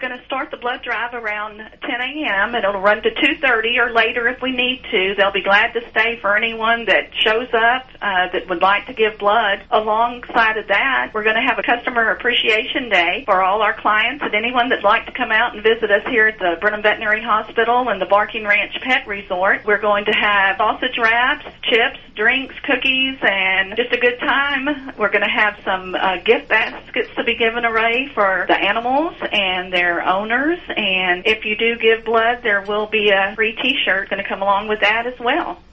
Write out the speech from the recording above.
going to start the blood drive around 10 a.m. It'll run to 2:30 or later if we need to. They'll be glad to stay for anyone that shows up that would like to give blood. Alongside of that, we're going to have a customer appreciation day for all our clients and anyone that'd like to come out and visit us here at the Brenham Veterinary Hospital and the Barking Ranch Pet Resort. We're going to have sausage wraps, chips, drinks, cookies, and just a good time. We're going to have some gift baskets to be given away for the animals and their owners. And if you do give blood, there will be a free T-shirt going to come along with that as well.